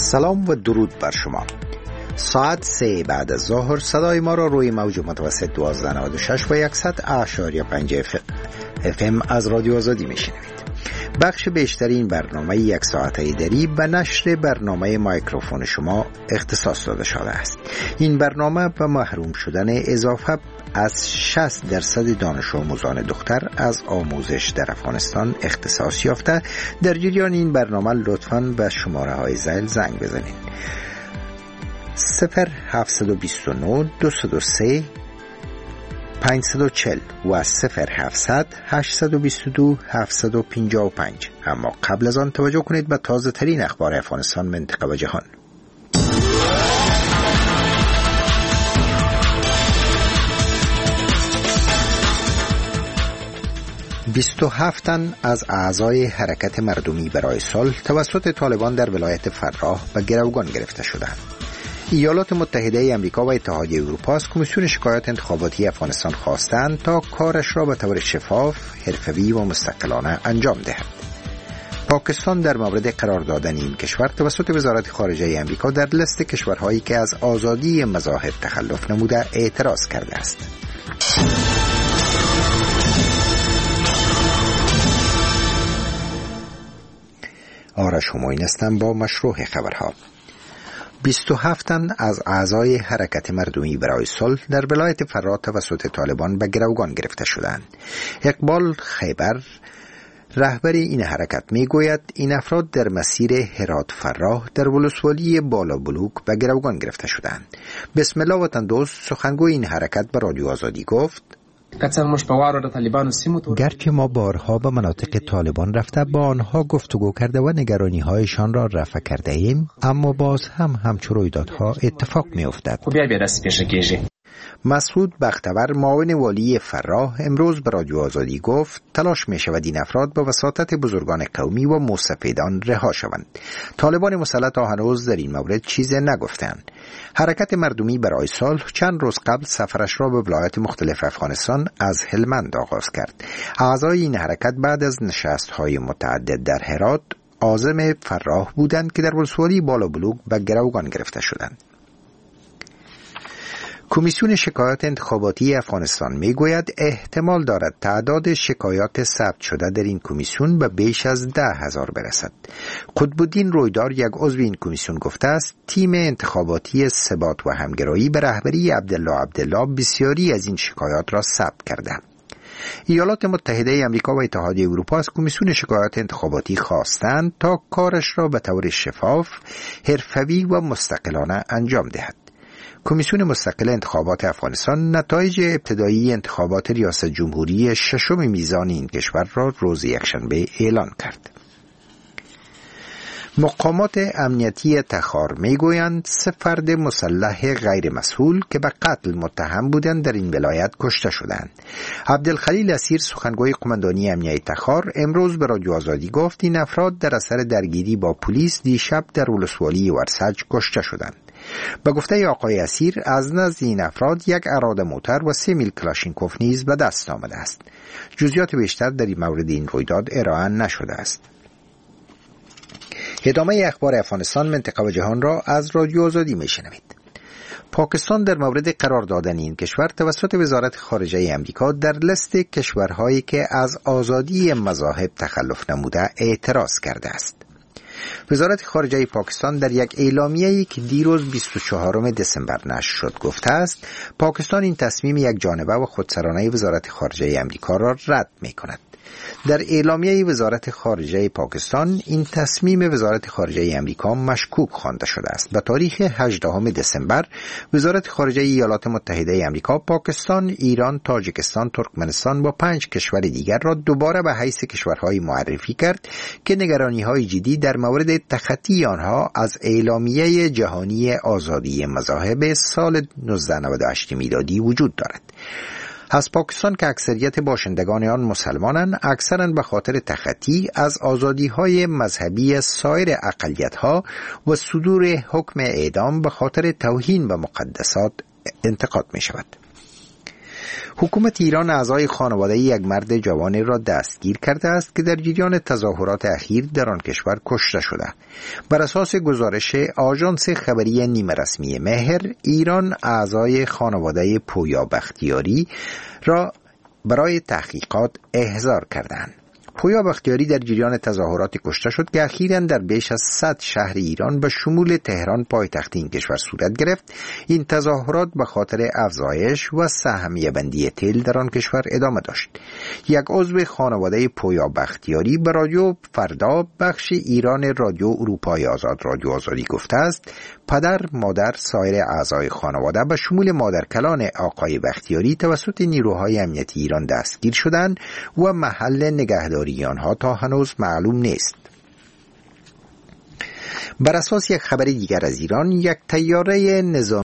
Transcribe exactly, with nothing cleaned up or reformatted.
سلام و درود بر شما. ساعت سه بعد از ظهر صدای ما را روی موج متوسط دوازده نود و شش و صد اعشاری پنج اف ام از رادیو آزادی میشنوید. بخش بیشتر این برنامه یک ساعته دری به نشر برنامه مایکروفون شما اختصاص داده شده است. این برنامه به محروم شدن اضافه از شصت درصد دانش آموزان دختر از آموزش در افغانستان اختصاص یافته. در جریان این برنامه لطفاً به شماره های ذیل زنگ بزنید: صفر هفت دو نه دو صفر سه پنج چهار صفر و صفر هفت هشت دو دو هفت پنج پنج. اما قبل از آن توجه کنید به تازه ترین اخبار افغانستان، منطقه و جهان. بیست و هفت تن از اعضای حرکت مردمی برای صلح توسط طالبان در ولایت فراه به گروگان گرفته شدند. ایالات متحده آمریکا و اتحادیه اروپا از کمیسیون شکایات انتخاباتی افغانستان خواستند تا کارش را به طور شفاف، حرفه‌ای و مستقلانه انجام دهد. پاکستان در مورد قرار دادن این کشور توسط وزارت خارجه آمریکا در لیست کشورهایی که از آزادی مذاهب تخلف نموده اعتراض کرده است. آرش هماین هستم با مشروع خبرها. بیست و هفت تن از اعضای حرکت مردمی برای صلح در ولایت فراه توسط طالبان به گروگان گرفته شدند. اقبال خیبر، رهبر این حرکت، میگوید این افراد در مسیر هرات فراه در ولسوالی بالا بلوک به گروگان گرفته شدند. بسم الله وطن دوست، سخنگوی این حرکت به رادیو آزادی گفت: گرچه ما بارها به مناطق طالبان رفته با آنها گفتگو کرده و نگرانی هایشان را رفع کرده ایم، اما باز هم همچو رویدادها اتفاق می افتد. مسعود بختور، معاون والی فراه، امروز به رادیو آزادی گفت تلاش می شود این افراد به وساطت بزرگان قومی و مستفیدان رها شوند. طالبان مسلح تا هنوز در این مورد چیزی نگفتند. حرکت مردمی برای صلح چند روز قبل سفرش را به ولایات مختلف افغانستان از هلمند آغاز کرد. اعضای این حرکت بعد از نشست‌های متعدد در هرات عازم فراه بودند که در ولسوالی بالا بلوک به گروگان گرفته شدند. کمیسیون شکایات انتخاباتی افغانستان میگوید احتمال دارد تعداد شکایات ثبت شده در این کمیسیون به بیش از ده هزار برسد. قطب‌الدین رویدار، یک عضو این کمیسیون، گفته است تیم انتخاباتی ثبات و همگرایی به رهبری عبدالله عبدالله بسیاری از این شکایات را ثبت کرده. ایالات متحده آمریکا و اتحادیه اروپا از کمیسیون شکایات انتخاباتی خواستند تا کارش را به طور شفاف، حرفه‌ای و مستقلانه انجام دهد. کمیسیون مستقل انتخابات افغانستان نتایج ابتدایی انتخابات ریاست جمهوری ششم میزان این کشور را روز یکشنبه اعلان کرد. مقامات امنیتی تخار میگویند سه فرد مسلح غیر مسئول که به قتل متهم بودند در این ولایت کشته شدند. عبدالخلیل اسیر، سخنگوی قماندانی امنیتی تخار، امروز به رادیو آزادی گفت این افراد در اثر درگیری با پلیس دیشب در ولسوالی ورسج کشته شدند. به گفته آقای اسیر، از نزد این افراد یک اراده موتر و سه میل کلاشینکوف نیز به دست آمده است. جزئیات بیشتر در این مورد این رویداد ارائه نشده است. ادامه اخبار افغانستان، منطقه و جهان را از رادیو آزادی میشنوید. پاکستان در مورد قرار دادن این کشور توسط وزارت خارجه آمریکا در لیست کشورهایی که از آزادی مذاهب تخلف نموده اعتراض کرده است. وزارت خارجه پاکستان در یک اعلامیه‌ای که دیروز بیست و چهارم دسامبر نشر شد گفته است پاکستان این تصمیم یک جانبه و خودسرانه وزارت خارجه آمریکا را رد می‌کند. در اعلامیه وزارت خارجه پاکستان این تصمیم وزارت خارجه آمریکا مشکوک خوانده شده است. به تاریخ هجدهم دسامبر وزارت خارجه ایالات متحده آمریکا پاکستان، ایران، تاجیکستان، ترکمنستان و پنج کشور دیگر را دوباره به حیث کشورهای معرفی کرد که نگرانی‌های جدی در مورد تخطی آنها از اعلامیه جهانی آزادی مذاهب سال نوزده نود و هشت میلادی وجود دارد. از پاکستان که اکثریت باشندگان آن مسلمانند، اکثرا به خاطر تخطی از آزادی‌های مذهبی سایر اقلیت‌ها و صدور حکم اعدام به خاطر توهین به مقدسات انتقاد می‌شود. حکومت ایران اعضای خانواده یک مرد جوان را دستگیر کرده است که در جریان تظاهرات اخیر در آن کشور کشته شده. بر اساس گزارش آژانس خبری نیمه رسمی مهر، ایران اعضای خانواده پویا بختیاری را برای تحقیقات احضار کردند. پویا بختیاری در جریان تظاهرات کشته شد که اخیراً در بیش از صد شهر ایران به شمول تهران پایتخت این کشور صورت گرفت. این تظاهرات به خاطر افزایش و سهمیه بندی تیل در آن کشور ادامه داشت. یک عضو خانواده پویا بختیاری به رادیو فردا بخش ایران رادیو اروپای آزاد رادیو آزادی گفته است پدر، مادر، سایر اعضای خانواده به شمول مادرکلان آقای بختیاری توسط نیروهای امنیتی ایران دستگیر شدند و محل نگهداری آنها تا هنوز معلوم نیست. بر اساس یک خبر دیگر از ایران، یک طیاره نظامی